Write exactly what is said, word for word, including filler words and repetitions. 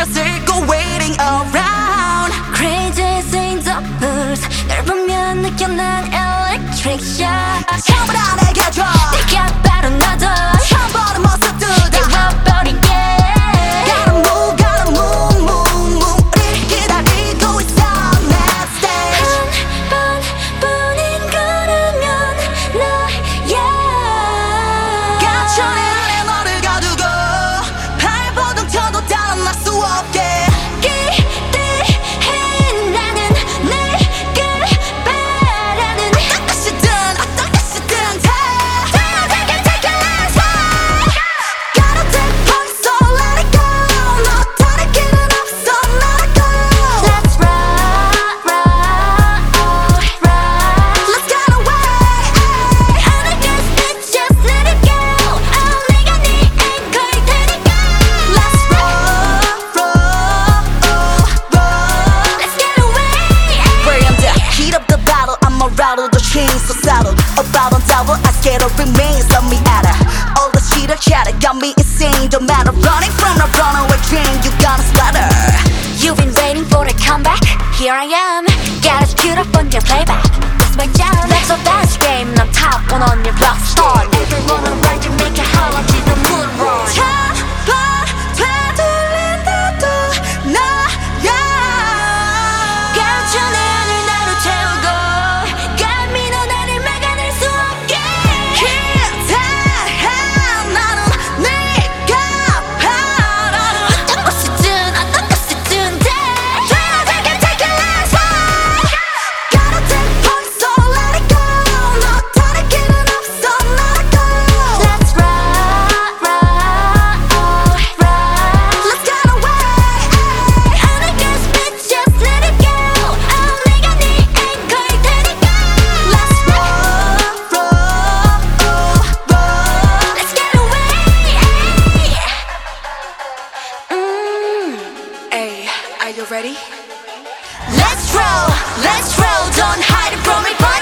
맛을 go waiting around. Crazy things of booze 널 보면 느껴 난 electric shock. 전부 다 내게 줘. 네가 바로 나도 처음 보는 모습들 다 이뤄버리게. Gotta move, gotta move, move, move. 우리 기다리고 있어 next stage. 한 번뿐인 걸으면 너야. 갇혀내 안에 너를 가두고 발버둥 쳐도 달아날 수 없게 기대해 나는 내게 바라는 어떤 것이든 어떤 것이든 다 Take it, take it, let's go. Gotta take point, so let it go. 너 다른 길은 없어, let it go. Let's rock, rock, rock. Let's get away. I don't guess it's just let it go. Oh, 내가 네 앵커일 테니까. Let's roll, roll, roll. Let's get away. Bring 'em down. Heat up the battle, I'ma rattle the chains so saddle. About on double, I scared of remains of me at her. All the cheater chatter got me insane. Don't matter running from a runaway dream, you gonna splatter. You've been waiting for a comeback. Here I am. Got it queued up on your playback. It's my jam. Let's go dance game. I'm top one on your rock star. Everyone around you make it holler to the moon roar. 잡아 되돌린다도 나야. 갇혀 내 안을 나로 채우고 감히 넌 나를 막아낼 수 없게. 기대해 나는 네가 바라는 어떤 것이든 어떤 것이든 다 Take it, take it, let's go. Gotta take point, so let it go. 너 다른 길은 없어, let it go. Let's rock, rock, rock. Let's get away. I don't guess it's just let it go. Oh, 내가 네 앵커일 테니까. Let's roll, roll, roll. Let's get away. Mm. Hey, are you ready? Let's roll, let's roll. Don't hide it from me, boy.